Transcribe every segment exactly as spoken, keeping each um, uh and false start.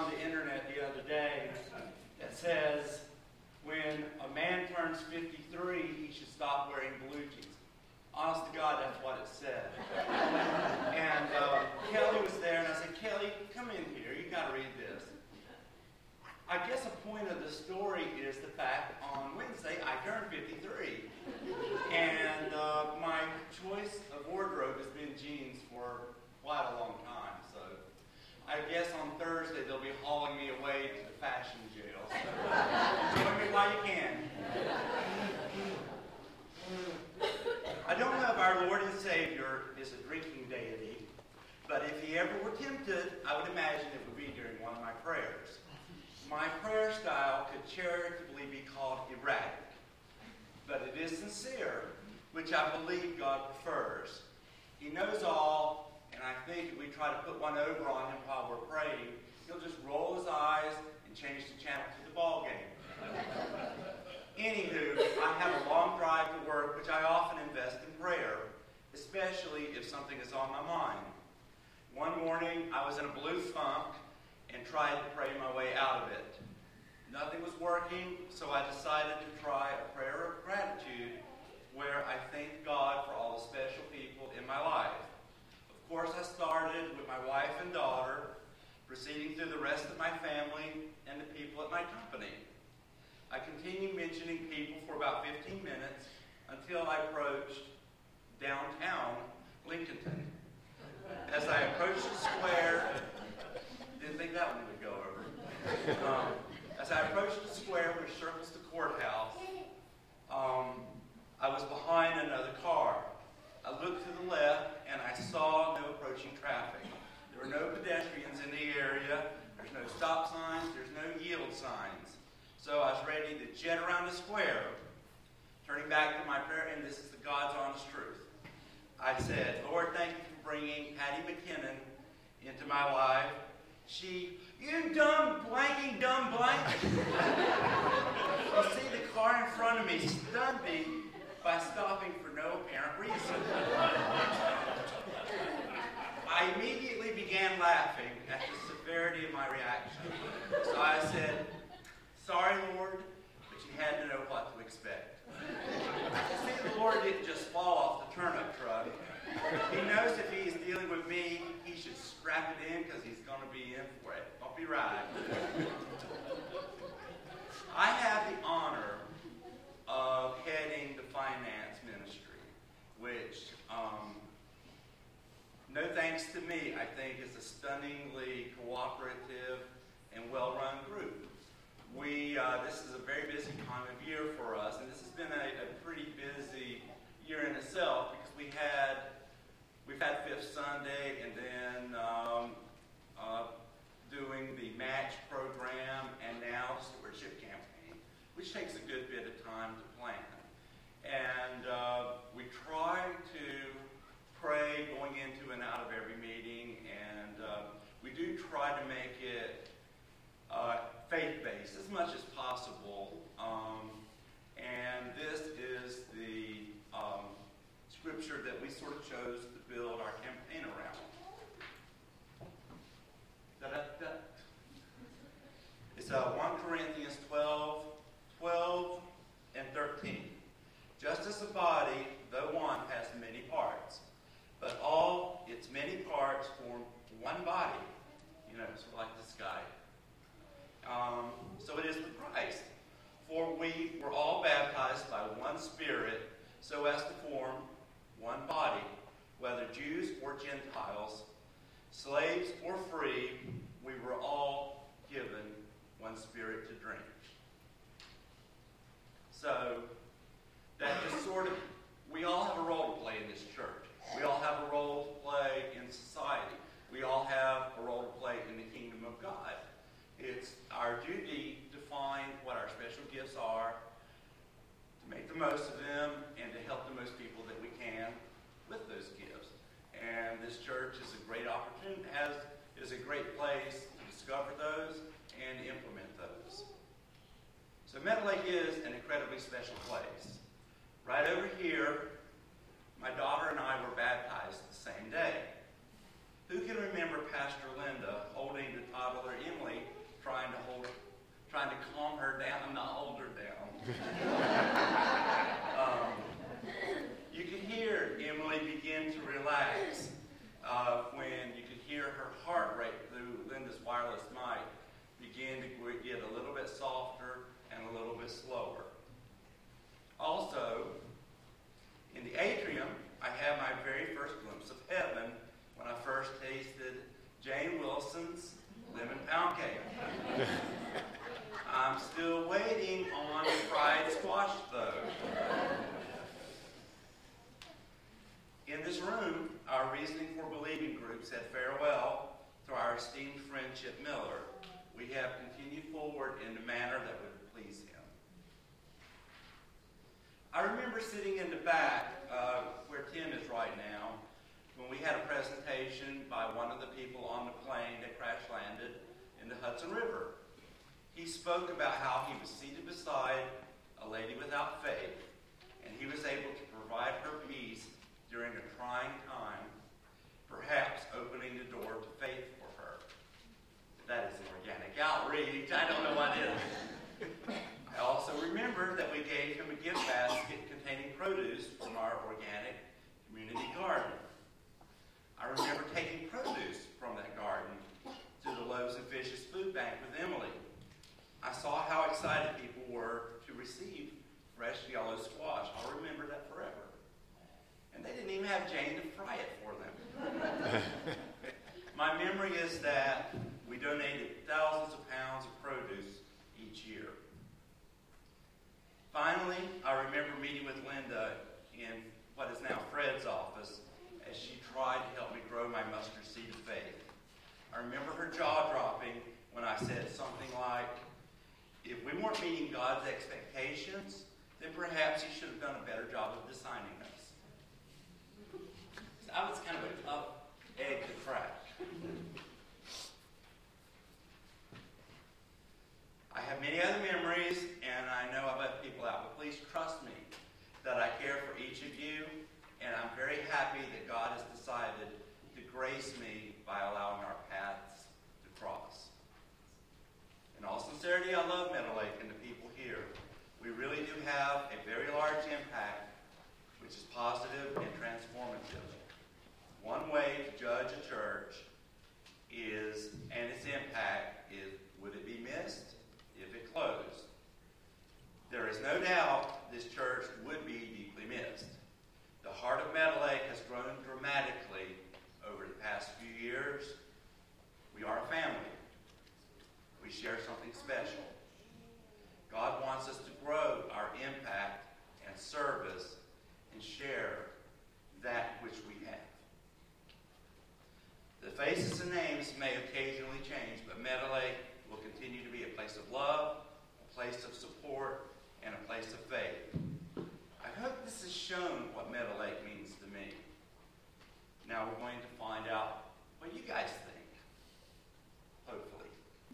on the internet the other day that says when a man turns fifty-three, he should stop wearing blue jeans. Honest to God, that's what it said. And uh, Kelly was there, and I said, Kelly, come in here. You got to read this. I guess a point of the story is the fact on Wednesday I turned fifty-three. And uh, my choice of wardrobe has been jeans for quite a long time. So I guess on Thursday they'll be hauling me away to the fashion jail. So join me while you can. I don't know if our Lord and Savior is a drinking deity, but if he ever were tempted, I would imagine it would be during one of my prayers. My prayer style could charitably be called erratic, but it is sincere, which I believe God prefers. He knows all, and I think if we try to put one over on him while we're praying, he'll just roll his eyes and change the channel to the ball game. Anywho, I have a long drive to work, which I often invest in prayer, especially if something is on my mind. One morning, I was in a blue funk and tried to pray my way out of it. Nothing was working, so I decided to try a prayer of gratitude where I thank God for all the special people in my life. Of course, I started with my wife and daughter, proceeding through the rest of my family and the people at my company. I continued mentioning people for about fifteen minutes until I approached downtown Lincolnton. As I approached the square, didn't think that one would go over. Um, as I approached the square which circles the courthouse, um, I was behind another car. I looked to the left and I saw no approaching traffic. There were no pedestrians in the area. There's no stop signs. There's no yield signs. So I was ready to jet around the square, turning back to my prayer, and this is the God's honest truth. I said, Lord, thank you for bringing Patty McKinnon into my life. She, you dumb blanking dumb blank. You see, the car in front of me stunned me by stopping for no apparent reason. I immediately began laughing at the severity of my reaction. So I said, sorry, Lord, but you had to know what to expect. See, the Lord didn't just fall off the turnip truck. He knows if he's dealing with me, he should strap it in because he's going to be in for it. Don't be right. I have the honor of heading the finance ministry, which, um, no thanks to me, I think is a stunningly cooperative and well-run group. We, uh, this is a very busy time of year for us, and this has been a, a pretty busy year in itself because we had, we've had Fifth Sunday and then um, uh, doing the match program and now stewardship campaign, which takes a good bit of time to plan. And uh, we try to pray going into and out of every meeting, and uh, we do try to make it uh, faith-based as much as possible. Um, and this is the um, scripture that we sort of chose to build our campaign around. Da-da-da. It's uh, First Corinthians twelve, twelve, and thirteen. Just as the body, though one, has many parts, but all its many parts form one body. You know, sort of like the sky. Um, so it is with Christ. For we were all baptized by one Spirit, so as to form one body, whether Jews or Gentiles, slaves or free, we were all given one Spirit to drink. So that just sort of, we all have a role to play in this church. We all have a role to play in society. We all have a role to play in the kingdom of God. It's our duty to find what our special gifts are, to make the most of them, and to help the most people that we can with those gifts. And this church is a great opportunity, has, is a great place to discover those and implement those. So Meadow Lake is an incredibly special place. Right over here, my daughter and I were baptized the same day. Who can remember Pastor Linda holding the toddler Emily trying to calm her down and not hold her down. um, you could hear Emily begin to relax uh, when you could hear her heart rate through Linda's wireless mic begin to get a little bit softer and a little bit slower. Also, in the atrium, I had my very first glimpse of heaven when I first tasted Jane Wilson's lemon pound cake. I'm still waiting on fried squash, though. In this room, our Reasoning for Believing group said farewell to our esteemed friend Chip Miller. We have continued forward in a manner that would please him. I remember sitting in the back, uh, where Tim is right now, when we had a presentation by one of the people on the plane that crash landed in the Hudson River. He spoke about how he was seated beside a lady without faith, and he was able to provide her peace during a trying time, perhaps opening the door to faith for her. That is an organic outreach. I don't know what it is. I also remember that we gave him a gift basket containing produce from our organic community garden. I remember taking produce from that garden to the Loaves and Fishes food bank with Emily. I saw how excited people were to receive fresh yellow squash. I'll remember that forever. And they didn't even have Jane to fry it for them. My memory is that we donated thousands of pounds of produce each year. Finally, I remember meeting with Linda in what is now Fred's office as she tried to help me grow my mustard seed of faith. I remember her jaw dropping when I said something like, if we weren't meeting God's expectations, then perhaps he should have done a better job of designing us. So I was kind of a tough egg to crack. I have many other memories, and I know I've left people out, but please trust me that I care for each of you, and I'm very happy that God has decided to grace me by allowing our paths to cross. In all sincerity, I love Meadow Lake and the people here. We really do have a very large impact, which is positive and transformative. One way to judge a church is, and its impact is, would it be missed if it closed? There is no doubt this church would be deeply missed. The heart of Meadow Lake has grown dramatically over the past few years. We are a family. We share something special. God wants us to grow our impact and service and share that which we have. The faces and names may occasionally change, but Meadow Lake will continue to be a place of love, a place of support, and a place of faith. I hope this has shown what Meadow Lake means to me. Now we're going to find out what you guys think, hopefully.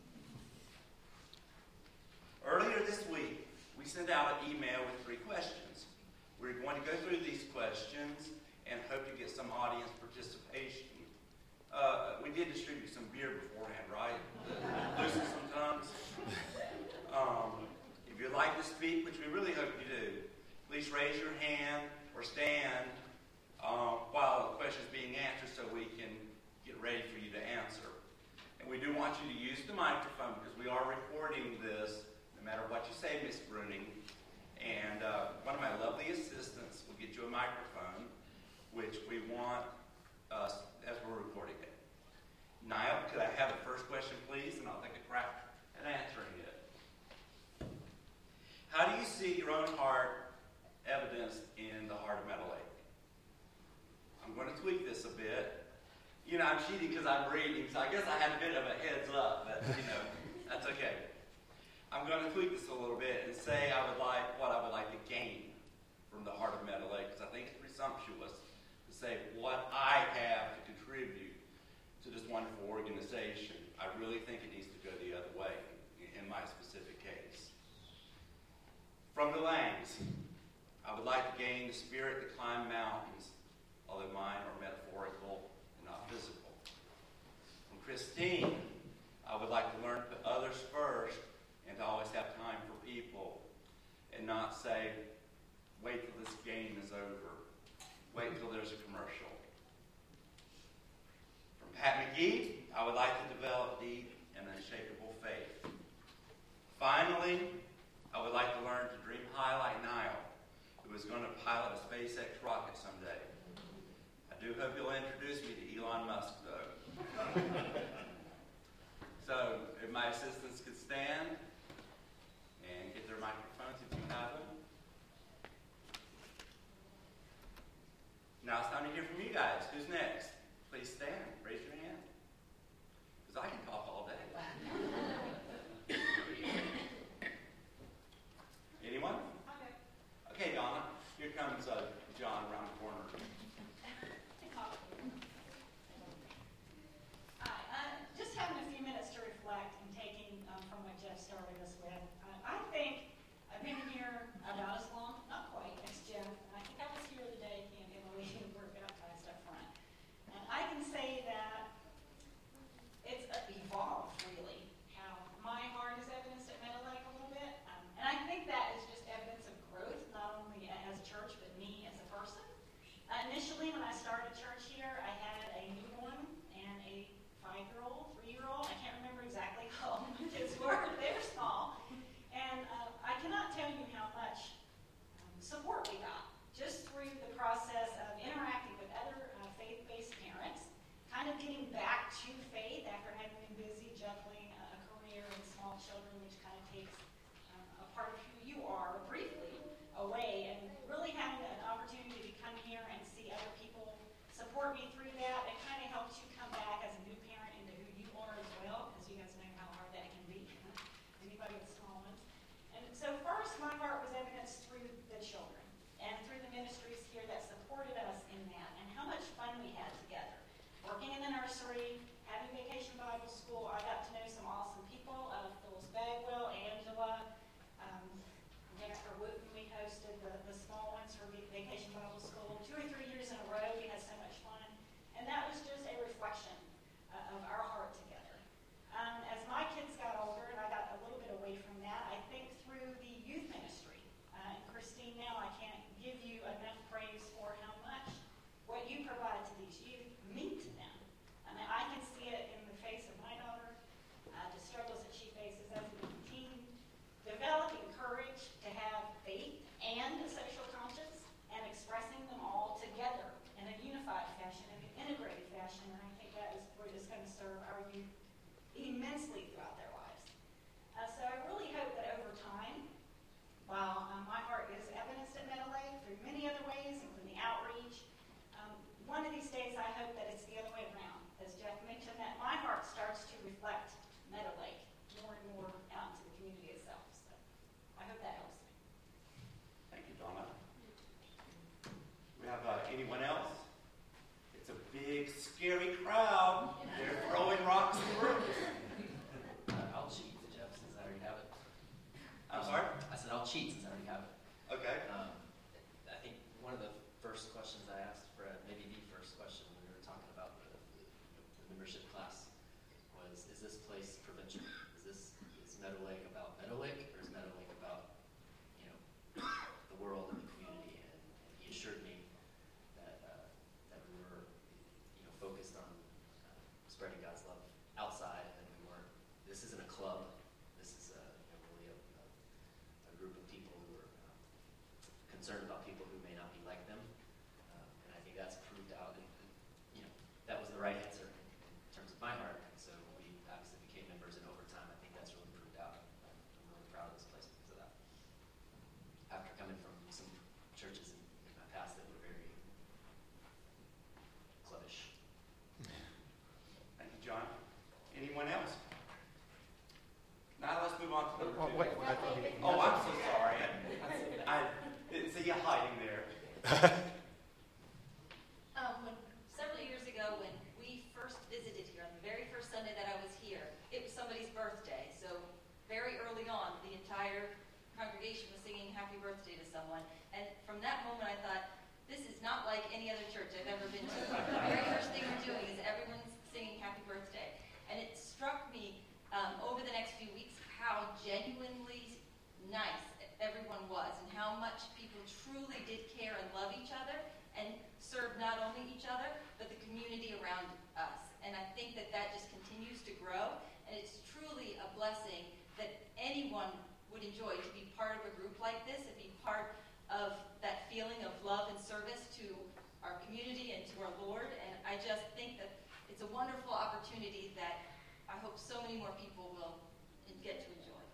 Earlier this week, we sent out an email with three questions. We're going to go through these questions and hope to get some audience participation. Uh, we did distribute some beer beforehand, right? Loosen some tongues. Um, if you'd like to speak, which we really hope you do, please raise your hand or stand uh, while the question is being answered so we can get ready for you to answer. And we do want you to use the microphone because we are recording this no matter what you say, Miss Bruning. And uh, one of my lovely assistants will get you a microphone, which we want us as we're recording it. Niall, could I have the first question, please? And I'll take a crack at answering it. How do you see your own heart evidenced in the heart of Meadow Lake? I'm going to tweak this a bit. You know, I'm cheating because I'm reading, so I guess I had a bit of a heads up, but, you know, that's okay. I'm going to tweak this a little bit and say I would like what I would like to gain from the heart of Meadow Lake, because I think it's presumptuous to say what I have to contribute to this wonderful organization. I really think it needs to go the other way in my specific case. From the Langs, I would like to gain the spirit to climb mountains, although mine are metaphorical and not physical. From Christine, I would like to learn to put others first and to always I would like to develop deep and unshakable faith. Finally, I would like to learn to dream high like Niall, who is going to pilot a SpaceX rocket someday. I do hope you'll introduce me to Elon Musk, though. So, if my assistants could stand and get their microphones if you have them. Now it's time to hear from you guys. Who's next? Please stand. Raise your hand. Because I can talk all day. Anyone? Okay. Okay, Donna. Here comes uh, John around the corner. Hi. Uh, just having a few minutes to reflect and taking um, from what Jeff started us with. Uh, I think I've been here about as long, not quite, as Jeff. I think I was here the day he and Emily were baptized up front. And I can say that it's evolved, really, how my heart is evidenced at Meadow Lake a little bit. Um, and I think that is just evidence of growth, not only as a church, but me as a person. Uh, initially, when I started church here, I had a newborn and a five-year-old, three-year-old. I can't remember exactly how old my kids were. They were small. And uh, I cannot tell you how much um, support we got just through the process of interacting with other uh, faith-based parents, kind of getting back to faith after having been busy juggling a career and small children, which kind of takes um, a part of who you are briefly away, and really having an opportunity to come here and see other people support me through that. It kind of helps you come back as a new parent into who you are as well, because you guys know how hard that can be. Anybody with small ones. And so first, my heart was evidenced through the children and through the ministries here that supported us in that, and how much fun we had together. Working in the nursery, having Vacation Bible School, I got to know some awesome people. Uh, Phyllis Bagwell, Angela, um, Jennifer Wooten, we hosted the, the small ones for Vacation Bible School. Two or three years in a row, we had so much fun. And that was just a reflection uh, of our heart together. Um, as my kids got older, and I got a little bit away from that, I think through the youth ministry. Uh, and Christine, now I can't give you enough praise for how much what you provide to these youth mean to them. I mean, I can see it in the face of my daughter, uh, the struggles that she faces as a teen, developing courage to have faith and a social conscience, and expressing them all together in a unified fashion, in an integrated fashion, and I think that is what is going to serve our youth immensely throughout their lives. Uh, so I really hope that over time, while um, my heart is evidenced at Meadow Lake through many other ways, including outreach, um, one of these days I hope that it's the other way around. As Jeff mentioned, that my heart starts to reflect Meadow Lake more and more out into the community itself. So I hope that helps me. Thank you, Donna. We have uh, anyone else? It's a big, scary crowd. They're throwing rocks in the room. Uh, I'll cheat, Jeff, since I already have it. I'm sorry? I said I'll cheat since I already have it. Okay. Um, I think one of the first questions I asked Fred, maybe the first question when we were talking about the, the membership class, was: is this place provincial? Is this is Meadow Lake about Meadow Lake, or is Meadow Lake about, you know, the world and the community? And, and he assured me that uh, that we were, you know, focused on uh, spreading God's love outside, and we weren't. This isn't a club. This is a, you know, really a, a, a group of people who are um, concerned about people who may not be like them. Um, and I think that's proved out. And, and, you know, that was the right answer in, in terms of my heart. And so we obviously became members, and over time, I think that's really proved out. I'm, I'm really proud of this place because of that. After coming from some churches in, in my past that were very clubbish. Thank you, John. Anyone else? Now let's move on to the. Oh, wait, I thought he- Oh, I'm so sorry. I, I didn't see you hiding there. Um, when, several years ago, when we first visited here, on the very first Sunday that I was here, it was somebody's birthday. So very early on, the entire congregation was singing happy birthday to someone. And from that moment, I thought, this is not like any other church I've ever been to. The very first thing we're doing is everyone's singing happy birthday. And it struck me um, over the next few weeks how genuinely nice everyone was, and how much people truly did care and love each other and serve not only each other, but the community around us. And I think that that just continues enjoy to be part of a group like this and be part of that feeling of love and service to our community and to our Lord. And I just think that it's a wonderful opportunity that I hope so many more people will get to enjoy.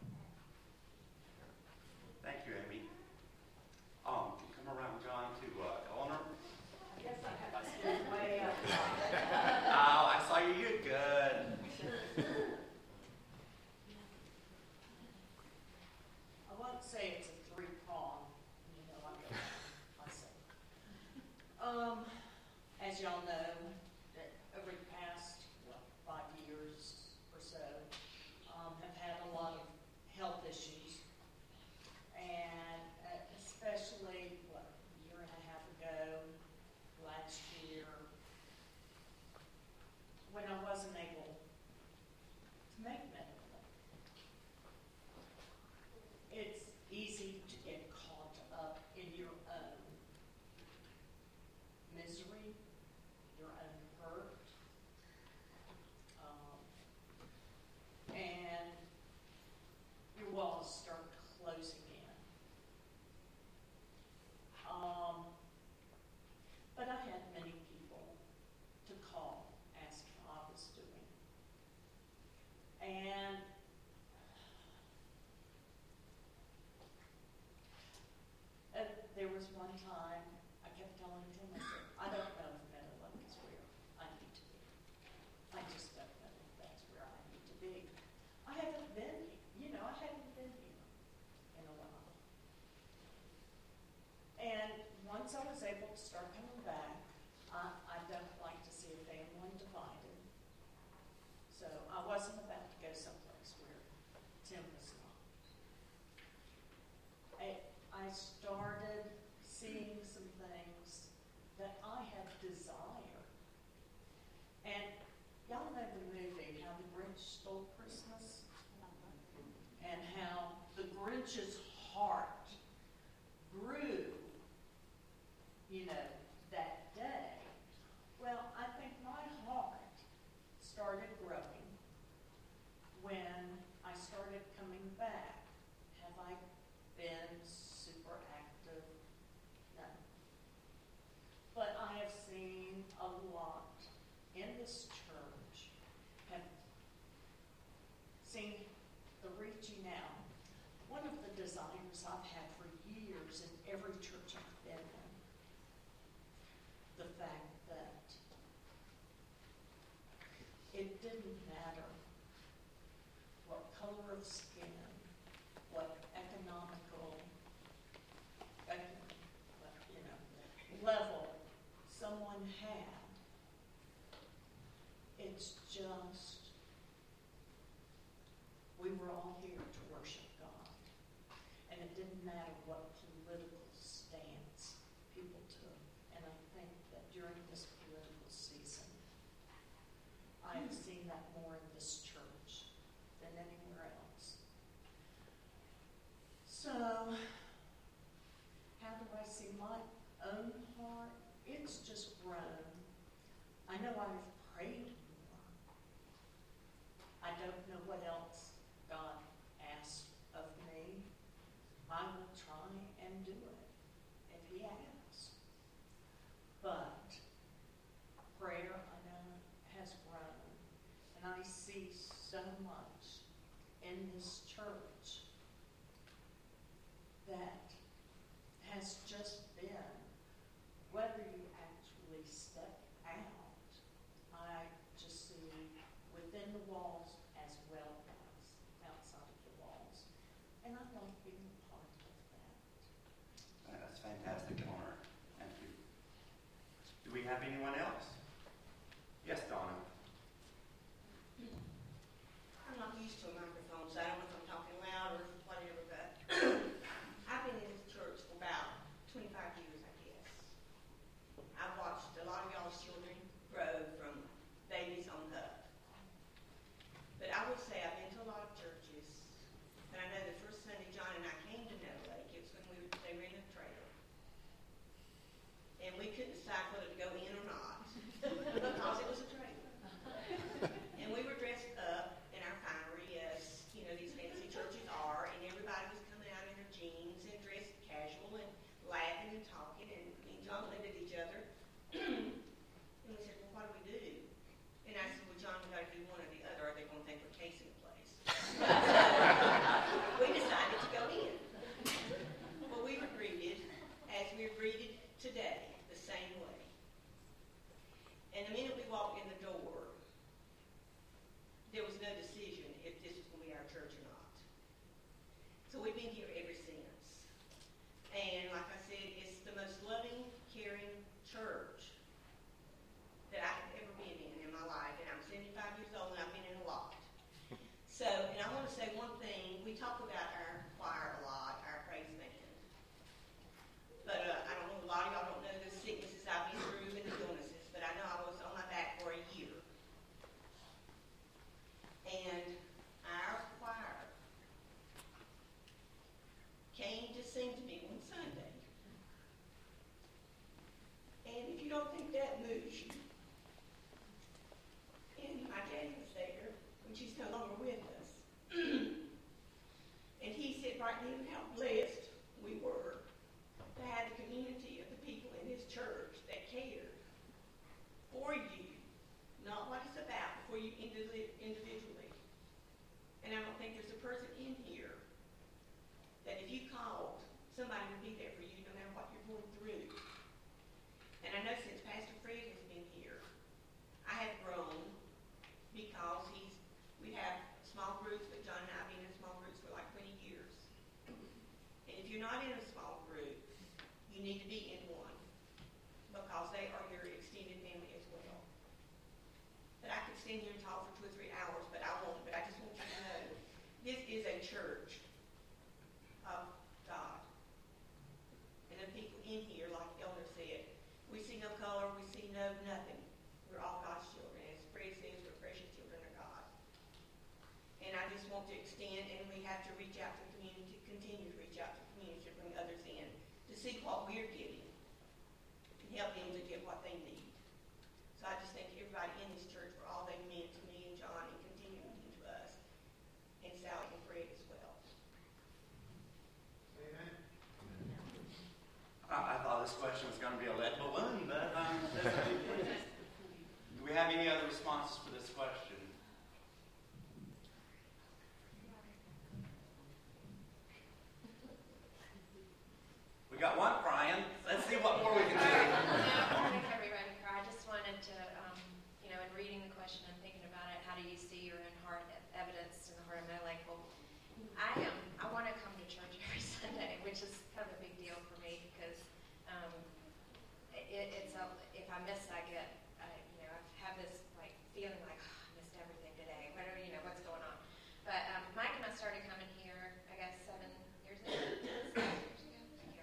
Thank you, Amy. Um, come around, John, to uh, Eleanor. I guess I have to stand way up. Oh, I saw you. You're good. I won't say it's a three-prong, you know, I'm going to say. Um, as y'all know, that over the past, what, five years or so, um, have had a lot of health issues. And uh, especially, what, a year and a half ago, last year, when I wasn't able to make medical. It's easy to get caught up in your own misery, your own hurt, um, and your walls start closing in. Um, but I had many people to call, ask how I was doing. And uh, there was one time I kept telling Tim, I said, I don't know if Meadowlark is where I need to be. I just don't know if that's where I need to be. I haven't been, you know, I haven't been here in a while. And once I was able to start coming back, I, I don't like to see a family divided. So I wasn't about to go someplace where Tim was not. I, I started seeing some things that I had desired. And y'all know the movie, How the Grinch Stole Christmas? And how the Grinch's heart grew, you know, that day. Well, I think my heart started growing when I started coming back. Have I been super active? No. But I have seen a lot in this church, have seen the reaching out. One of the desires I've had for years in every church I've been in, the fact that it didn't matter what color of skin, what economical, you know, level someone had. It's just, we were all here to worship God. And it didn't matter what political stance people took. And I think that during this political season, I've seen that more in this church than anywhere else. So, how do I see my own heart? It's just grown. I know I've prayed more. I don't know what else God asks of me. I will try and do it if He asks. But prayer, I know, has grown. And I see so much in this church that has just been, whether you actually step out, I just see within the walls as well as outside of the walls. And I like being a part of that. Uh, That's fantastic, Eleanor. Thank you. Do we have anyone else? Yes, Donna. I'm not used to a microphone, so I don't know if I'm talking loud or whatever, but I've been in this church for about twenty-five years, I guess. I've watched a lot of y'all's children grow from babies on up. But I would say I've been to a lot of churches, and I know the first Sunday John and I came to Meadow Lake, it was when we were, they were in a trailer. And we couldn't decide whether to go in or not, because it was a trailer. And we were dressed up in our finery as say one thing. We talk about our choir a lot, our praise band. But uh, I don't know, a lot of y'all don't know the sicknesses I've been through and the illnesses, but I know I was on my back for a year. And our choir came to sing to me one Sunday. And if you don't think that moves you, and my daddy was there, which he's no longer with us. And he said right then how blessed we were to have the community of the people in his church that cared for you, not what it's about, for you individually. And I don't think there's a person in here that if you called, somebody would be there for you no matter what you're going through. And I know since Pastor Fred has been here, I have grown because he's, we have small groups, but John and I have been in small groups for like twenty years. And if you're not in a small group, you need to be in one because they are your extended family as well. But I could stand here and talk for two or three hours, but I won't. But I just want you to know, this is a church of God. And the people in here, like the elder said, we see no color, we see no nothing. We're all God's children. As Fred says, we're precious children of God. And I just want to extend, and we have to reach out to the community, continue to reach out to the community to bring others in, to see what we're getting, and help them to get what they need. So I just thank everybody in this church for all they meant to me and John, and continue to mean to us, and Sally and Fred as well. Amen. I, I thought this question was going to be a lead balloon, but um, do we have any other responses for this question? We got one crying. Let's see what more we can do. I don't think everybody cried. I just wanted to, um, you know, in reading the question and thinking about it, how do you see your own heart evidence in the heart of my life? Well, I am. I want to come to church every Sunday, which is kind of a big deal for me because um, it, it's a, if I miss, I get, uh, you know, I have this like feeling like oh, I missed everything today. What are, you know, what's going on? But um, Mike and I started coming here, I guess, seven years ago. Seven years ago.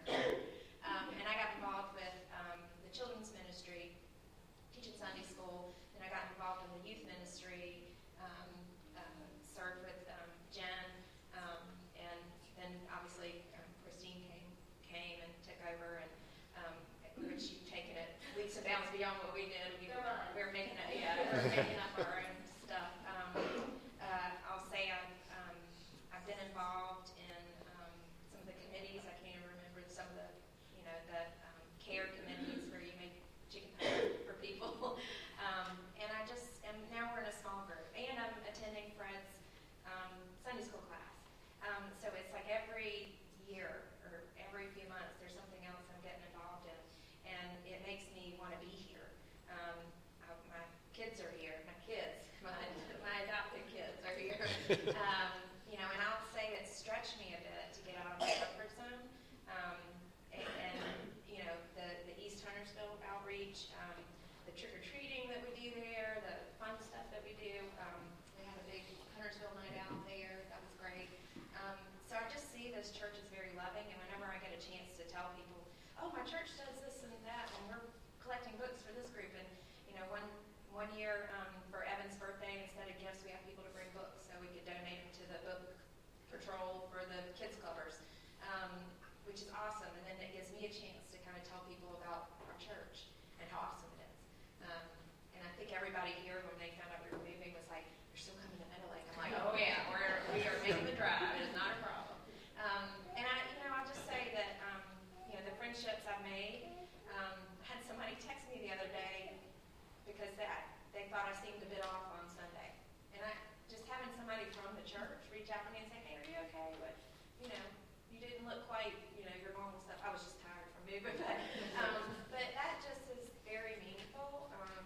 Um, and I got involved with um, the children's ministry, teaching Sunday school. Then I got involved in the youth ministry, um, uh, served with um, Jen, um, and then obviously um, Christine came came and took over, and um, which you've taken it leaps and bounds beyond what we did. We, we were making it, yeah, we were making up our own stuff. Um, uh, I'll say I've um, I've been involved in um, some of the committees. I can't even remember some of the, you know, the um, care committees where you make chicken pie for people. um, and I just, and now we're in a small group. And I'm attending Fred's um, Sunday school class. Um, so it's like every year or every few months there's something else I'm getting involved in. And it makes me want to be here. Um, I, my kids are here. My kids, my, my adopted kids are here. Um, you know, and I'll say it stretched me a bit to get out of my comfort zone. Um, and, and, you know, the, the East Huntersville outreach, um, the trick-or-treating that we do there, the fun stuff that we do. Um, we had a big Huntersville night out there. That was great. Um, so I just see this church is very loving, and whenever I get a chance to tell people, oh, my church does this and that, and we're collecting books for this group. And, you know, one one year um, for Evan's birthday, instead of gifts, we have people to bring books, so we could donate them to the book patrol for the kids clubbers, um, which is awesome. And then it gives me a chance to kind of tell people about our church and how awesome it is. Um, and I think everybody here, when they found out we were moving, was like, "You're still coming to Meadow Lake." I'm like, "Oh yeah, we're we are making the drive. It is not a problem." Um, and I, you know, I'll just say that, um, you know, the friendships I've made. Um, I had somebody text me the other day because they they thought I seemed a bit off on Sunday, and I just having somebody from the church reach out to me and say, "Hey, are you okay?" But you know, you didn't look quite, you know, your normal stuff. I was just tired from moving, but um, but that just is very meaningful. Um,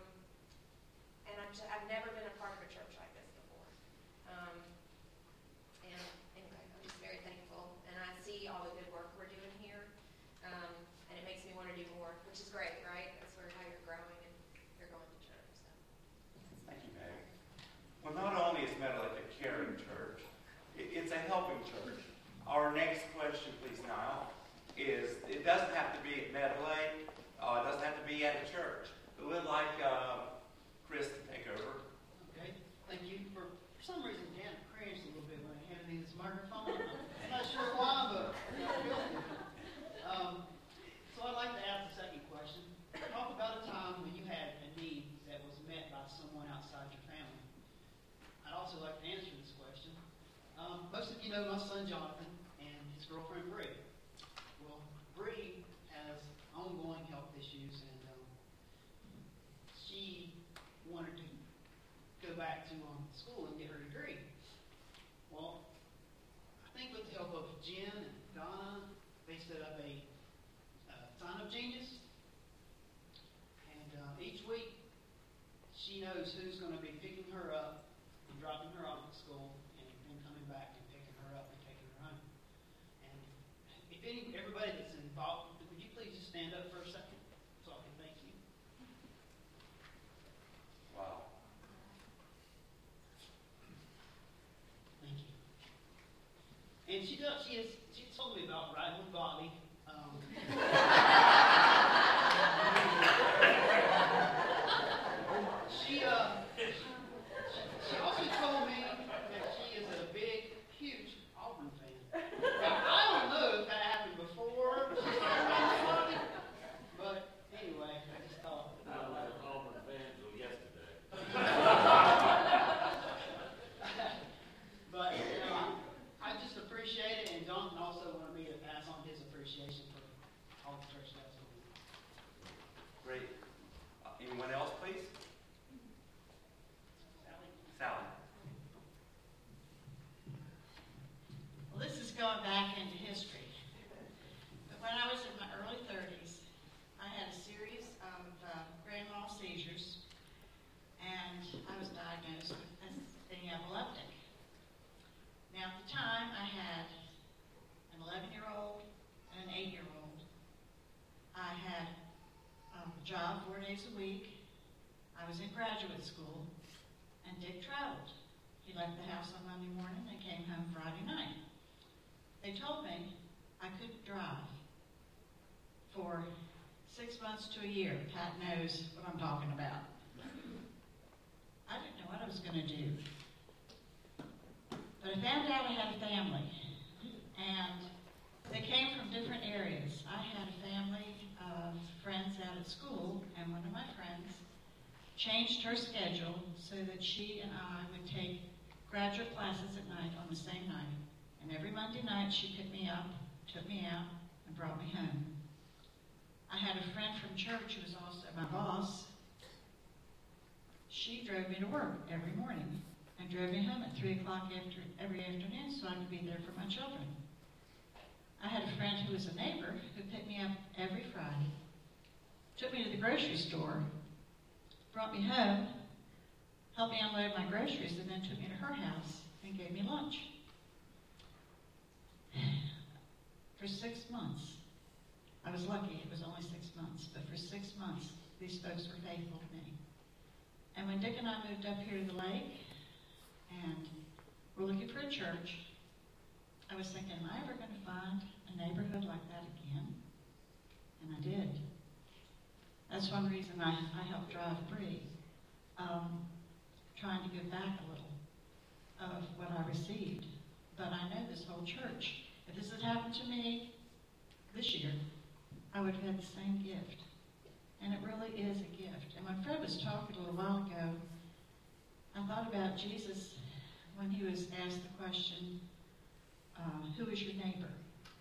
and I'm just, I've never been a part of a church like this before. Um, and anyway, I'm just very thankful, and I see all the good work we're doing here, um, and it makes me want to do more, which is great, right? That's where how you're growing and you're going to church. So. Thank you, Meg. Well, not only is Meadow Lake a caring church, It- It's a helping church. Our next question, please, Niall, is it doesn't have to be at Meadowlake. Uh, it doesn't have to be at a church. But we'd like uh, Chris to take over. Okay, thank you. For, for some reason, Dan cringed a little bit when I handed me this microphone. I'm not sure why, but you know, feel it. Um, so I'd like to ask the second question. Talk about a time when you had a need that was met by someone outside your family. I'd also like to answer this question. Um, most of you know my son Jonathan and his girlfriend Bree. Well, Bree has ongoing health issues, and um, she wanted to go back to um, school and get her degree. Well, I think with the help of Jen and Donna, they set up a uh, sign-up genius. And uh, each week, she knows who's going to be picking her up and dropping her off at school, and then coming back and picking her up and taking her home. And if any, everybody that's involved, would you please just stand up for a second so I can thank you? Wow. Thank you. And she does. She has. She told me about riding with Bobby. Um, she uh. She, she also told me that she is a big, huge Auburn fan. Now I don't know if that happened before she started riding with Bobby, but anyway, I just thought. I was an Auburn fan until yesterday. But you know, I, I just appreciate it, and Jonathan also wanted me to pass on his appreciation for all the church does for me. Great. Uh, anyone else, please? Sally? Sally. Well, this is going back into history. But when I was in my early thirties, I had a series of uh, grand mal seizures, and I was diagnosed with being epileptic. Now, at the time, I had an eleven-year-old and an eight-year-old. I had um, a job four days a week. I was in graduate school, and Dick traveled. He left the house on Monday morning and came home Friday night. They told me I couldn't drive for six months to a year. Pat knows what I'm talking about. I didn't know what I was going to do. But I found out I had a family, and they came from different areas. I had a family of friends out at school, and one of my friends changed her schedule so that she and I would take graduate classes at night on the same night. And every Monday night she picked me up, took me out, and brought me home. I had a friend from church who was also my boss. She drove me to work every morning and drove me home at three o'clock after, every afternoon so I could be there for my children. I had a friend who was a neighbor who picked me up every Friday, took me to the grocery store, brought me home, helped me unload my groceries, and then took me to her house and gave me lunch. For six months, I was lucky, it was only six months, but for six months, these folks were faithful to me. And when Dick and I moved up here to the lake, and we're looking for a church, I was thinking, am I ever going to find a neighborhood like that again? And I did. That's one reason I, I helped drive Bree, um, trying to give back a little of what I received. But I know this whole church, if this had happened to me this year, I would have had the same gift. And it really is a gift. And when Fred was talking a little while ago, I thought about Jesus when he was asked the question, uh, who is your neighbor?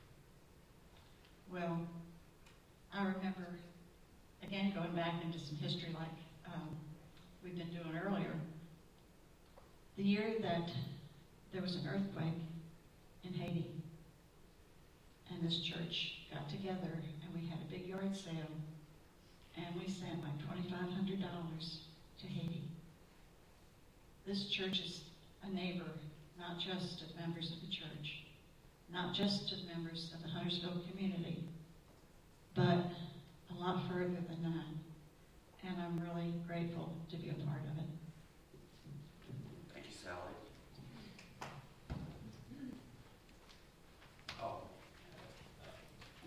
Well, I remember, again, going back into some history like um, we've been doing earlier, the year that there was an earthquake in Haiti, and this church got together, and we had a big yard sale, and we sent like twenty-five hundred dollars to Haiti. This church is a neighbor, not just of members of the church, not just to the members of the Huntersville community, but a lot further than that. And I'm really grateful to be a part of it. Thank you, Sally.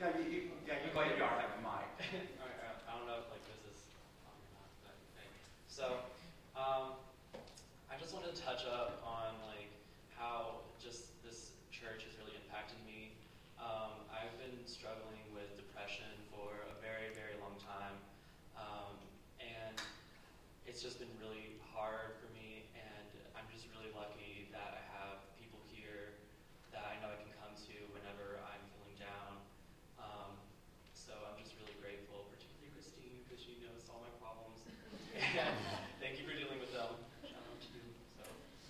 Yeah, you, you, yeah, you go ahead, you already have a mic. All right, uh, I don't know if like this is on or not, but okay. So, um, I just wanted to touch up on like how just this church has really impacted me. Um, I've been struggling with depression for a very, very long time, um, and it's just been really hard for me. And I'm just really lucky that I have people here that I know I can come to whenever I'm feeling down. Um, so I'm just really grateful, particularly Christine, because she knows all my problems. And thank you for dealing with them. Shout out to you. So,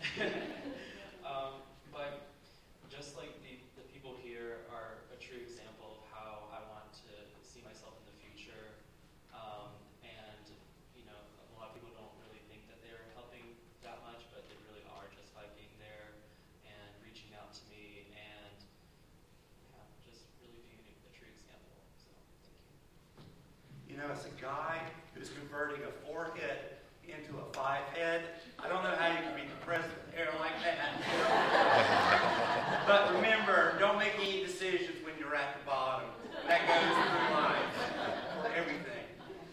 um, but just like the, the people here are a true example of how I want to see myself in the future. Um, and, you know, a lot of people don't really think that they're helping that much, but they really are just by being there and reaching out to me and yeah, just really being a, a true example. So, thank you. You know, as a guy who's converting a four-head into a five-head, I don't know how you can be depressed with hair like that. But remember, don't make any decisions when you're at the bottom. That goes through life for everything.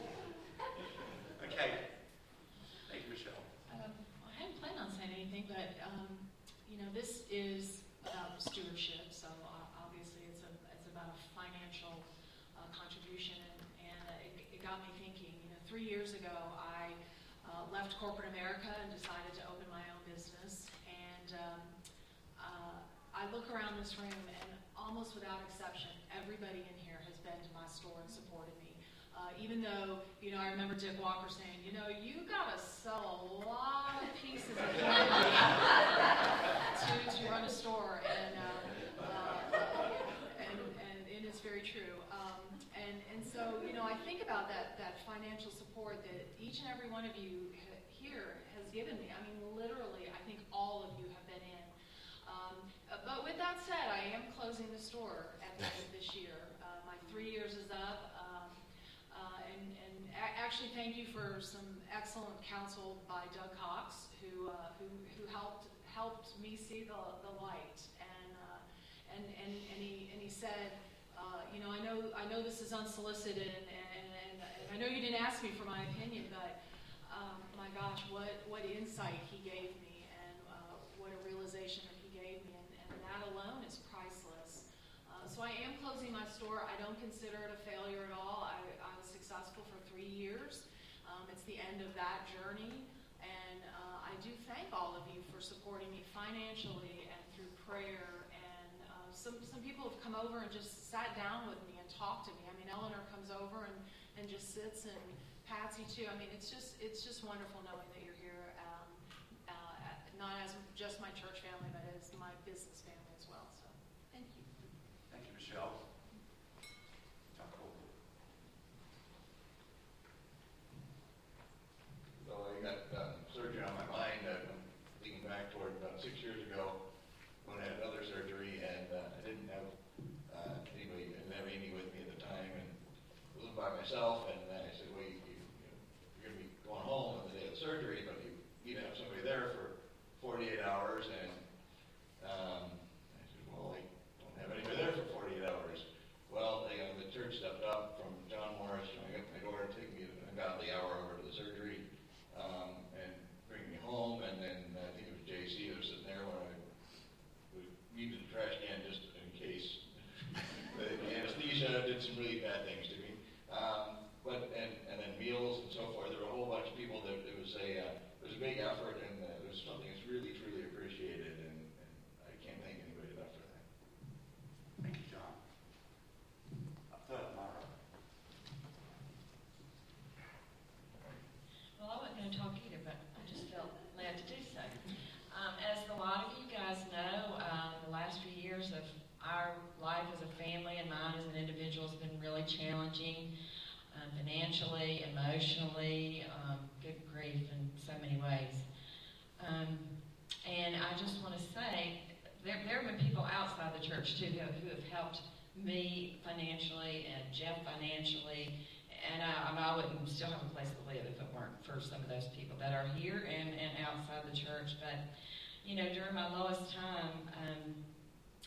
Okay. Thank you, Michelle. Um, I hadn't planned on saying anything, but um, you know, this is about stewardship. So uh, obviously, it's a it's about a financial uh, contribution, and, and uh, it, it got me thinking. You know, three years ago, I uh, left corporate America and decided to open my own business. And um, uh, I look around this room, and almost without exception, everybody in here has been to my store and supported me. Uh, even though, you know, I remember Dick Walker saying, you know, you got to sell a lot of pieces of candy to, to run a store. And, uh, uh, and, and, and it's very true. Um, and, and so, you know, I think about that, that financial support that each and every one of you ha- here has given me. I mean, literally, I think all of you have been in. Um, but with that said, I am closing the store at the end of this year. Uh, my three years is up. Um, Uh, and and a- actually, thank you for some excellent counsel by Doug Cox, who uh, who who helped helped me see the the light. And uh, and and and he and he said, uh, you know, I know I know this is unsolicited, and and, and, and I know you didn't ask me for my opinion, but um, my gosh, what what insight he gave me, and uh, what a realization that he gave me, and, and that alone is priceless. Uh, so I am closing my store. I don't consider it a failure at all. I, I was successful for three years. Um, it's the end of that journey. And uh, I do thank all of you for supporting me financially and through prayer. And uh, some, some people have come over and just sat down with me and talked to me. I mean, Eleanor comes over and, and just sits, and Patsy too. I mean, it's just it's just wonderful knowing that you're here, um, uh, not as just my church family, but as my business family as well. So thank you. Thank you, Michelle. John Cole. So I got uh, surgery on my mind, uh, thinking back toward about six years ago when I had other surgery, and uh, I didn't have uh, anybody, I didn't have Amy with me at the time, and I was by myself, and uh, I said, well, you, you, you're going to be going home on the day of surgery, but you need to have somebody there for forty-eight hours, and um, I said, well, I don't have anybody there for forty-eight hours. Well, they, uh, the church stepped up from John Morris showing up at my door and taking me an ungodly hour over to the surgery, um, and bringing me home, and then I think it was J C that was sitting there when I was using the trash can just in case. The anesthesia did some really bad things to me. Um, but and, and then meals and so forth. There were a whole bunch of people that it was a uh, it was a big effort, and uh, it was something that's really truly appreciated, and, and I can't thank anybody enough for that. Thank you, John. Up to Myra. Well, I wasn't going to talk either, but I just felt led to do so. Um, as a lot of you guys know, um, the last few years of our life as a family and mine as an individual has been really challenging, um, financially, emotionally, um, good grief in so many ways. Um, and I just want to say, there, there have been people outside the church too who, who have helped me financially and Jeff financially. And I, I, mean, I wouldn't still have a place to live if it weren't for some of those people that are here and, and outside the church. But, you know, during my lowest time, um,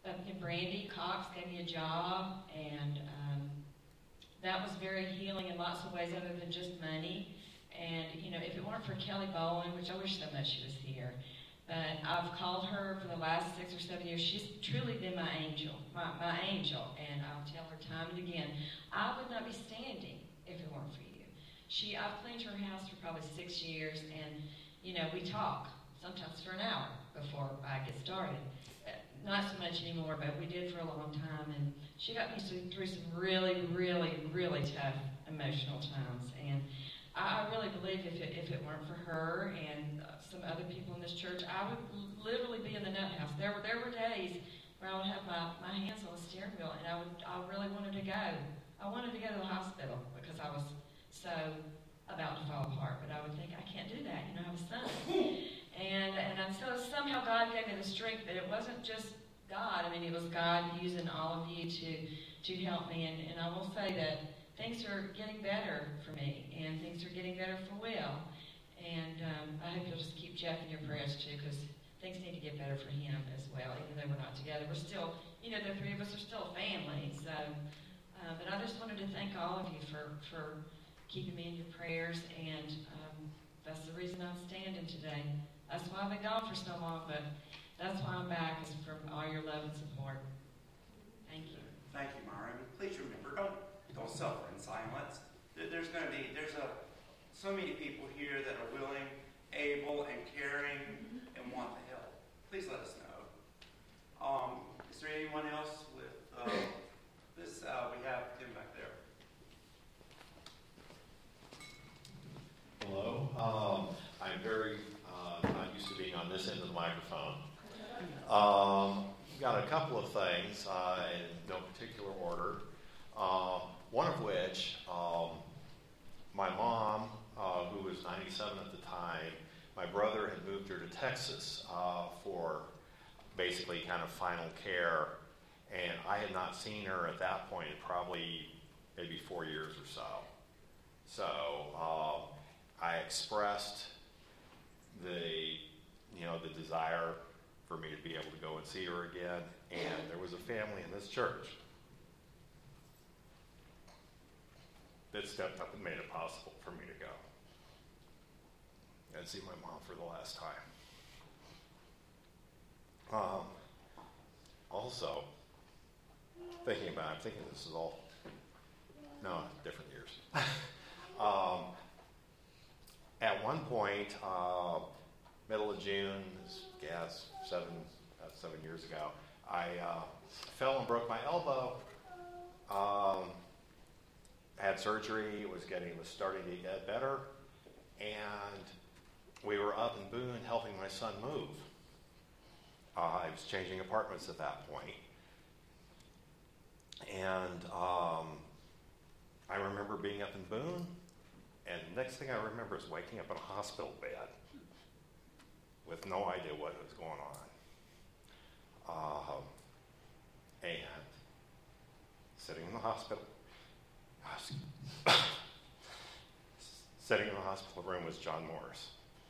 uh, Brandy Cox gave me a job, and um, that was very healing in lots of ways other than just money. And, you know, if it weren't for Kelly Bowen, which I wish so much she was here, but I've called her for the last six or seven years. She's truly been my angel, my, my angel, and I'll tell her time and again, I would not be standing if it weren't for you. She, I've cleaned her house for probably six years, and, you know, we talk sometimes for an hour before I get started. Not so much anymore, but we did for a long time, and she got me through some really, really, really tough emotional times. And I, I really believe if it, if it weren't for her and uh, some other people in this church, I would literally be in the nut house. There were there were days where I would have my, my hands on the steering wheel, and I would I really wanted to go. I wanted to go to the hospital because I was so about to fall apart. But I would think, I can't do that. You know, I have a son. And, and so somehow God gave me the strength, but it wasn't just God. I mean, it was God using all of you to, to help me. And, and I will say that things are getting better for me, and things are getting better for Will. And um, I hope you'll just keep Jeff in your prayers, too, because things need to get better for him as well, even though we're not together. We're still, you know, the three of us are still a family. So, uh, but I just wanted to thank all of you for, for keeping me in your prayers, and um, that's the reason I'm standing today. That's why I've been gone for so long, but that's why I'm back, is from all your love and support. Thank you. Thank you, Myra. And please remember, don't don't suffer in silence. There's going to be there's a so many people here that are willing, able, and caring, and want the help. Please let us know. Um, is there anyone else with uh, this? Uh, we have Tim back there. Hello. Um, I'm very uh, not used to being on this end of the microphone. Um, got a couple of things uh, in no particular order. Uh, one of which, um, my mom, uh, who was ninety-seven at the time, my brother had moved her to Texas uh, for basically kind of final care, and I had not seen her at that point in probably maybe four years or so. So uh, I expressed the, you know, the desire for me to be able to go and see her again, and there was a family in this church that stepped up and made it possible for me to go and see my mom for the last time. Um, also, thinking about it, I'm thinking this is all, no, different years. um, at one point, uh, middle of June, gas, seven, uh, seven years ago, I uh, fell and broke my elbow. Um, had surgery. It was getting, it was starting to get better, and we were up in Boone helping my son move. Uh, I was changing apartments at that point, and um, I remember being up in Boone, and the next thing I remember is waking up in a hospital bed with no idea what was going on. Um, and sitting in the hospital, sitting in the hospital room was John Morris.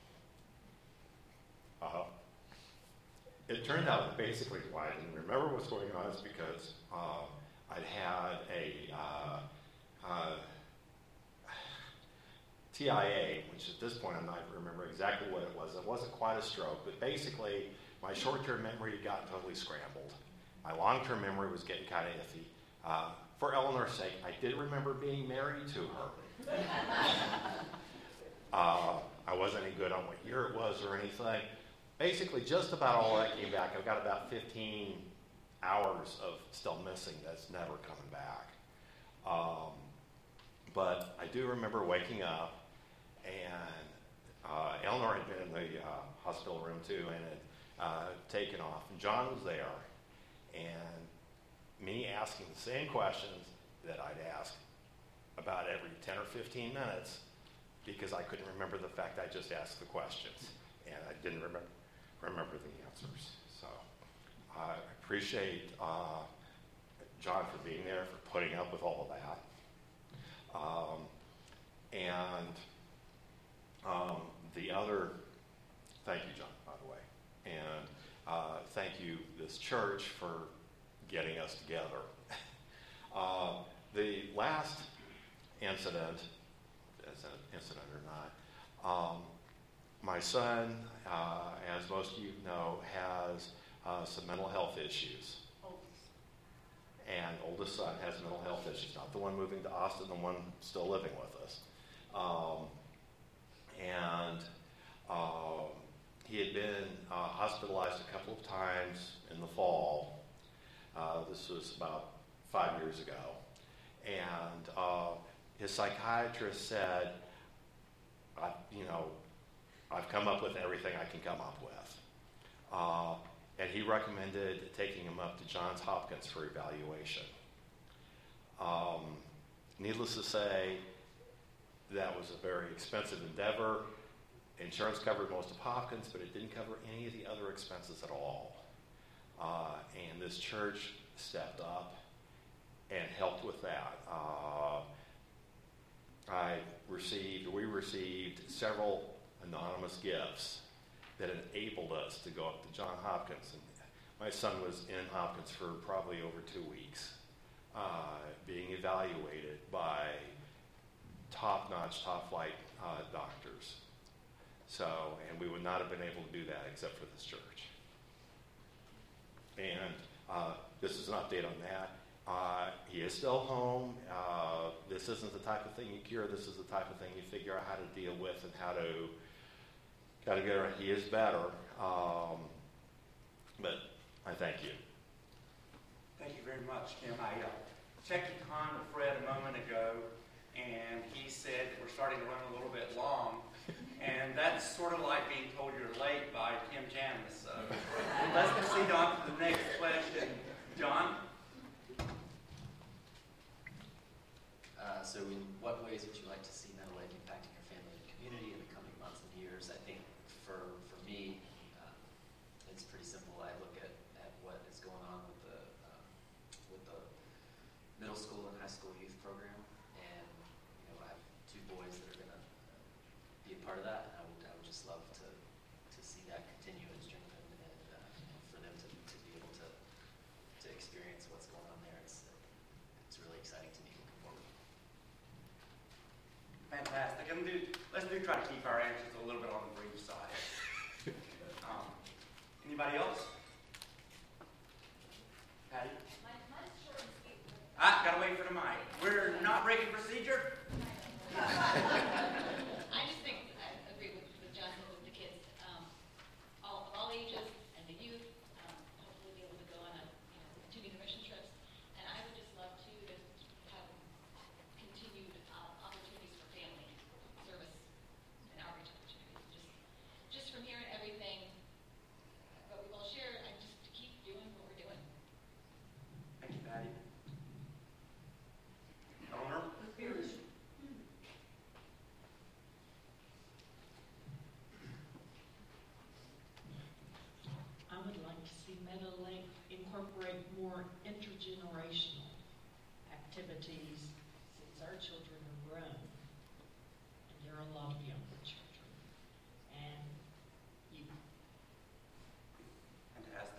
Uh, it turned out that basically why I didn't remember what's going on is because uh, I'd had a uh, uh, T I A, which at this point I'm not remembering exactly what it was. It wasn't quite a stroke, but basically my short-term memory had gotten totally scrambled. My long-term memory was getting kind of iffy. Uh, for Eleanor's sake, I did remember being married to her. uh, I wasn't any good on what year it was or anything. Basically, just about all that came back. I've got about fifteen hours of still missing that's never coming back. Um, but I do remember waking up, and uh, Eleanor had been in the uh, hospital room too, and had uh, taken off. And John was there, and me asking the same questions that I'd ask about every ten or fifteen minutes, because I couldn't remember the fact I just asked the questions, and I didn't remember remember the answers. So I appreciate uh, John for being there, for putting up with all of that. Um, and um, the other, thank you, John, by the way, and uh, thank you, this church, for getting us together. Uh, the last incident, as an incident or not, um, my son, uh, as most of you know, has uh, some mental health issues. And oldest son has mental health issues, not the one moving to Austin, the one still living with us. Um, and uh, he had been uh, hospitalized a couple of times in the fall. Uh, this was about five years ago. And uh, his psychiatrist said, I, you know, I've come up with everything I can come up with. Uh, and he recommended taking him up to Johns Hopkins for evaluation. Um, needless to say, that was a very expensive endeavor. Insurance covered most of Hopkins, but it didn't cover any of the other expenses at all. Uh, and this church stepped up and helped with that. Uh, I received, we received several anonymous gifts that enabled us to go up to Johns Hopkins. And my son was in Hopkins for probably over two weeks, uh, being evaluated by top-notch, top-flight uh, doctors. So, and we would not have been able to do that except for this church. And uh, this is an update on that. Uh, he is still home. Uh, this isn't the type of thing you cure. This is the type of thing you figure out how to deal with and how to how to get around. He is better. Um, but I thank you. Thank you very much, Kim. I uh, checked the time with Fred a moment ago, and he said that we're starting to run a little bit long. And that's sort of like being told you're late by Kim Janice. So let's proceed on to the next question. John? Uh, so in what ways would you like to see Meadow Lake impacting your family and community in the coming months and years? I think for, for me, um, it's pretty simple. I look at, at what is going on with the, um, with the middle school and high school youth program. And, you know, I have two boys that are going to be a part of that. And I would, I would just love to, to see that continue and strengthen and uh, you know, for them to, to be able to, to experience what's going on there. It's, it's really exciting to me looking forward. Fantastic. And do, let's do try to keep our answers a little bit on the brief side. Um, anybody else? Patty? Mine's short and sweet. Ah, gotta wait for the mic. We're not breaking procedure. I just think I agree with, with John said with the kids, um, all, all ages and the youth, um, hopefully be able to go on a, you know, continue the mission trips. And I would just love to, to have continued uh, opportunities for family service and outreach opportunities. Just, just from hearing everything that we've all shared, I just to keep doing what we're doing. Thank you, Patty. Eleanor? I would like to see Meadow Lake incorporate more intergenerational activities since our children are grown. And there are a lot of younger children. And you. Fantastic.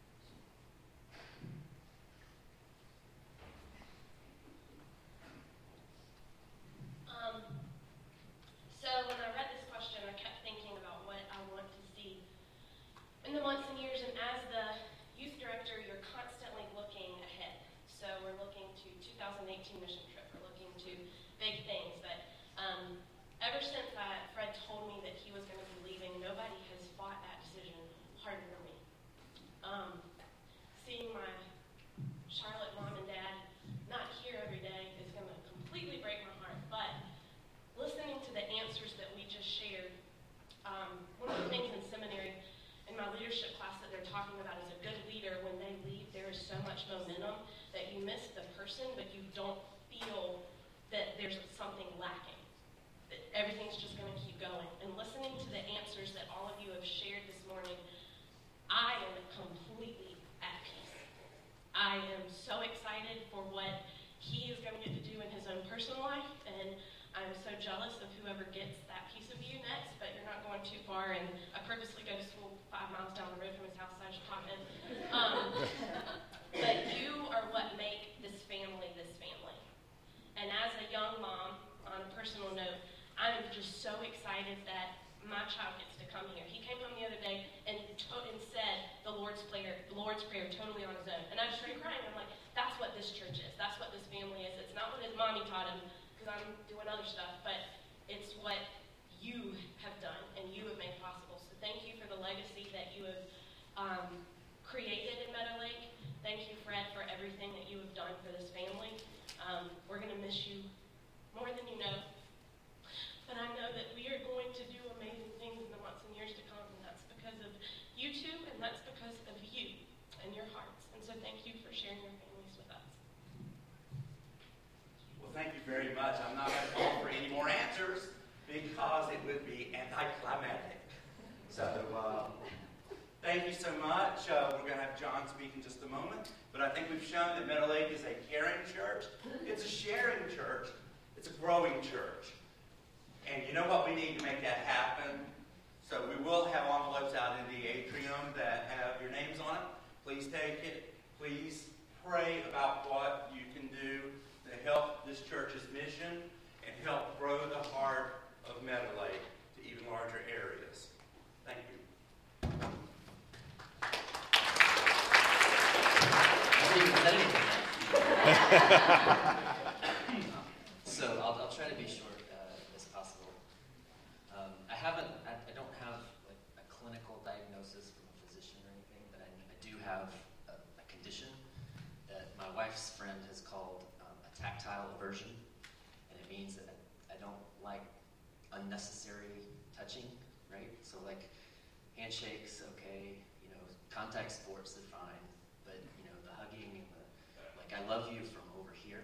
Um, so when I read this question, I kept thinking about what I want to see in the months and years, and as the youth director, you're constantly looking ahead. So we're looking to two thousand eighteen mission trip, we're looking to big things, but um, ever since I, Fred told me that he was going to be leaving, nobody has fought that decision harder than me. Um, seeing my Charlotte mom and dad not here every day is going to completely break my heart, but listening to the answers that we just shared, um, one of the things in seminary in my leadership class that they're talking about is a good leader, when they leave, there is so much momentum that you miss the person, but you don't feel that there's something lacking, that everything's just going to keep going. And listening to the answers that all of you have shared this morning, I am completely at peace. I am so excited for what he is going to get to do in his own personal life, and I'm so jealous of whoever gets that piece of you next, but you're not going too far, and I purposely go to school five miles down the road from his house so I should pop in. Um, but he Lord's Prayer totally on his own. And I just started crying. I'm like, that's what this church is. That's what this family is. It's not what his mommy taught him, because I'm doing other stuff, but it's what you have done and you have made possible. So thank you for the legacy that you have um, created in Meadow Lake. Thank you, Fred, for everything that you have done for this family. Um, we're going to miss you more than you know. But I know that we are going to do amazing things in the months and years to come, and that's because of you two, and that's because of you and your hearts. And so thank you for sharing your families with us. Well, thank you very much. I'm not going to call for any more answers because it would be anticlimactic. So, uh, thank you so much. Uh, we're going to have John speak in just a moment. But I think we've shown that Meadow Lake is a caring church. It's a sharing church. It's a growing church. And you know what we need to make that happen? So we will have envelopes out in the atrium that have your names on it. Please take it. Please pray about what you can do to help this church's mission and help grow the heart of Meadow Lake to even larger areas. Thank you. I haven't even said anything yet. So I'll, I'll try to be short uh, as possible. Um, I haven't, I, I don't have like a clinical diagnosis from a physician or anything, but I, I do have a, a condition that my wife's friend has called um, a tactile aversion, and it means that I, I don't like unnecessary touching, right? So like handshakes, okay, you know, contact sports are fine, but you know, the hugging and the, like I love you from over here.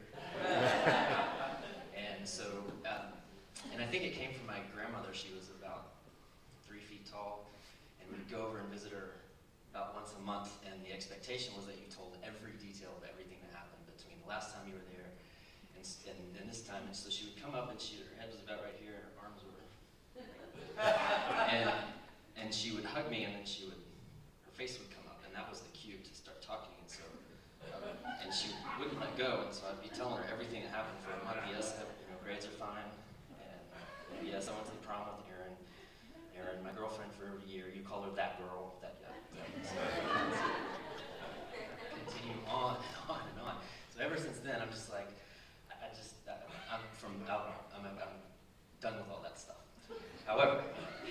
And so, um, and I think it came from my grandmother. She was about three feet tall, and we'd go over and visit her about once a month, and the expectation was that you told every detail of everything that happened between the last time you were there and, and, and this time. And so she would come up, and she, her head was about right here, and her arms were, and, and she would hug me, and then she would, her face would come up, and that was the cue to start talking. And so, um, and she wouldn't let go, and so I'd be telling her everything that happened for a month. Yes, you know, grades are fine, and uh, yes, I went to the prom with Erin. Erin, my girlfriend for a year. You call her that girl. That yeah. So, continue on and on and on. So ever since then, I'm just like, I, I just, I, I'm from out. I'm, I'm done with all that stuff. However,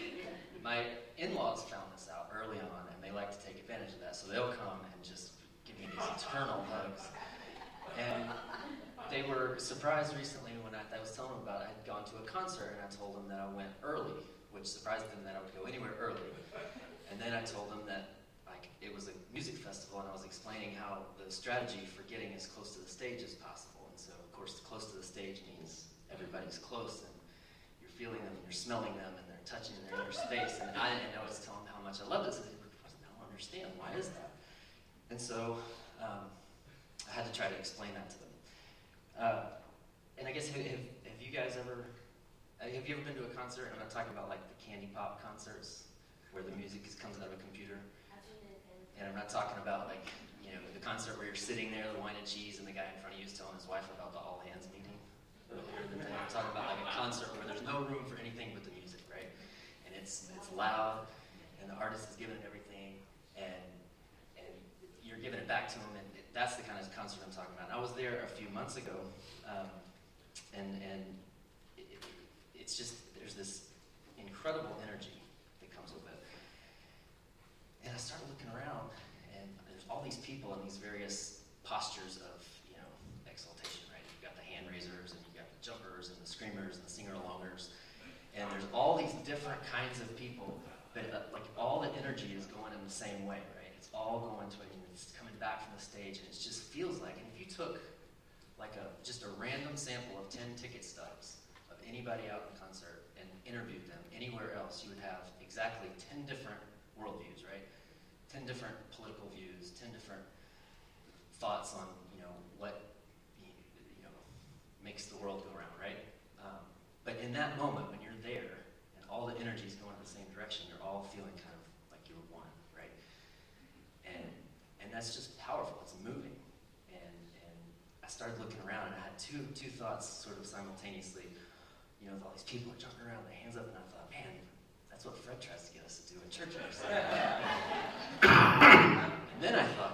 my in-laws found this out early on, and they like to take advantage of that. So they'll come and just give me these eternal hugs. And they were surprised recently when I, I was telling them about it. I had gone to a concert, and I told them that I went early, which surprised them that I would go anywhere early. And then I told them that like it was a music festival, and I was explaining how the strategy for getting as close to the stage as possible. And so, of course, close to the stage means everybody's close, and you're feeling them, and you're smelling them, and they're touching, and they're in your space. And I didn't know I was telling them how much I loved it, so they were, I don't understand, why is that? And so um, I had to try to explain that to them. Uh, and I guess, have, have, have you guys ever, uh, have you ever been to a concert? I'm not talking about like the candy pop concerts where the music is, comes out of a computer. And I'm not talking about like, you know, the concert where you're sitting there, the wine and cheese, and the guy in front of you is telling his wife about the all hands meeting earlier in the day. I'm talking about like a concert where there's no room for anything but the music, right? And it's it's loud, and the artist is giving it everything, and and you're giving it back to him, and it, that's the kind of concert I'm talking about. And I was there a few months ago, um, and and it, it, it's just, there's this incredible energy that comes with it. And I started looking around, and there's all these people in these various postures of, you know, exaltation, right? You've got the hand raisers, and you've got the jumpers, and the screamers, and the singer-alongers. And there's all these different kinds of people, but uh, like all the energy is going in the same way, right? It's all going to it, and it's coming back from the stage, and it just feels like, and if you took like a just a random sample of ten ticket stubs of anybody out in concert and interviewed them anywhere else, you would have exactly ten different worldviews, right? ten different political views, ten different thoughts on, you know, what, you know, makes the world go around, right? Um, but in that moment, when you're there, and all the energy is going in the same direction, you're all feeling kind of like you're one, right? And and that's just powerful, it's moving. And and I started looking around, and I had two two thoughts sort of simultaneously. You know, all these people are jumping around, their hands up, and I thought, man, that's what Fred tries to get us to do in church. And then I thought,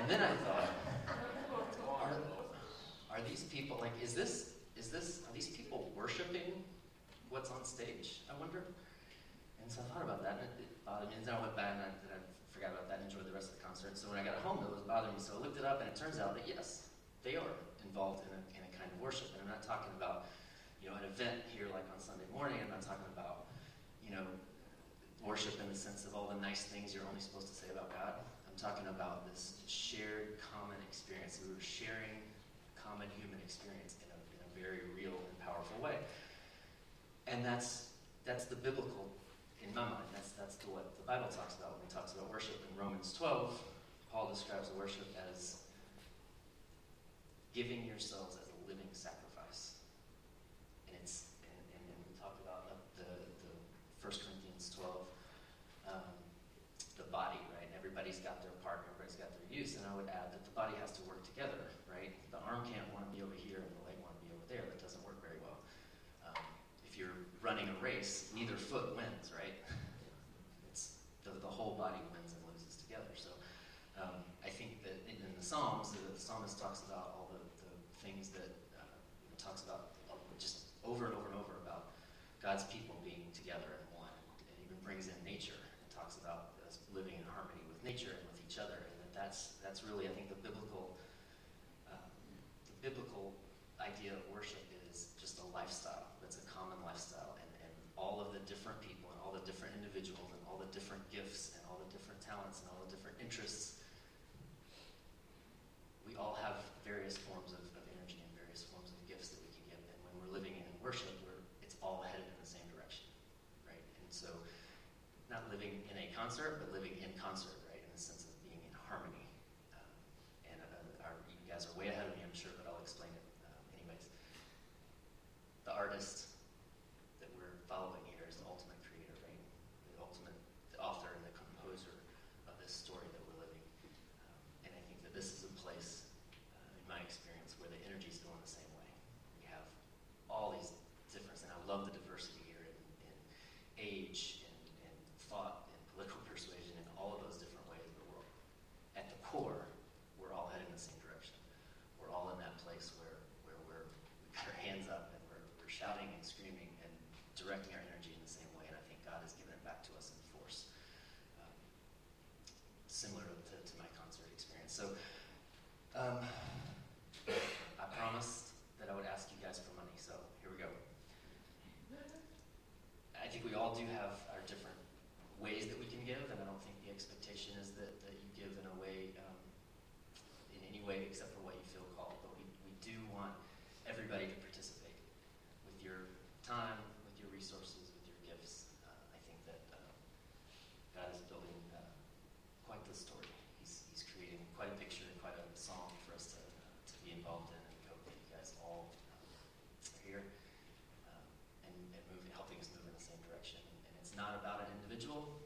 then I thought, are, are these people, like, is this, is this, are these people worshiping what's on stage, I wonder? And so I thought about that, and it, it bothered me. And then I went back and I, and I forgot about that and enjoyed the rest of the concert. So when I got home, it was bothering me. So I looked it up, and it turns out that yes, they are involved in a, in a kind of worship. And I'm not talking about, you know, an event here like on Sunday morning. I'm not talking about, you know, worship in the sense of all the nice things you're only supposed to say about God. I'm talking about this shared common experience. We were sharing common human experience in a, in a very real and powerful way. And that's that's the biblical, in my mind, that's that's the, what the Bible talks about when it talks about worship. In Romans twelve, Paul describes worship as giving yourselves as a living sacrifice. And it's and, and, and we talked about the, the First Corinthians twelve, um, the body, right? Everybody's got their part, everybody's got their use, and I would add that the body has to work together, right? The arm can't want to be over here and the leg want to be over there. That doesn't work very well. Um, if you're running a race, neither foot wins, right? It's the, the whole body wins and loses together. So um, I think that in, in the Psalms, the, the psalmist talks about all the, the things that uh, you know, talks about uh, just over and over and over about God's people being together and one. It even brings in nature and talks about us living in harmony with nature and with each other. And that that's that's really, I think, the biblical um, the biblical idea of worship is just a lifestyle. That's a common lifestyle, and, and all of the different people and all the different individuals and all the different gifts and all the different talents and all the different interests. We all have various forms of, of energy and various forms of gifts that we can give, and when we're living in worship, we're, it's all headed in the same direction, right? And so, not living in a concert, but living in concert, right? In the sense of being in harmony. Um, and uh, our, you guys are way ahead of me, I'm sure, but I'll explain it um, anyways. The artist that we're following here is the ultimate creator, right? The ultimate the author and the composer of this story that we're living. Um, and I think that this is a place, uh, in my experience, where the energy is going the same way. We have all these differences, and I love the diversity here in, in age and, and thought and political persuasion and all of those different ways. But we're, at the core, we're all heading the same direction. We're all in that place where, where we're, we've got our hands up and we're, we're shouting and screaming and directing our energy in the same way. And I think God has given it back to us in force, um, similar to, to my concert experience. So um, I promised that I would ask you guys for money, so here we go. I think we all do have our different ways that we can give, and I don't think the expectation is that, that you give in a way, um, in any way except for what you feel called. But we, we do want everybody to participate with your time, with your resources, with your gifts. Uh, I think that uh, God is building uh, quite the story. He's, he's creating quite a picture and quite a song for us to, uh, to be involved in, and we hope that you guys all um, are here um, and, and move, helping us move in the same direction. And it's not about an individual.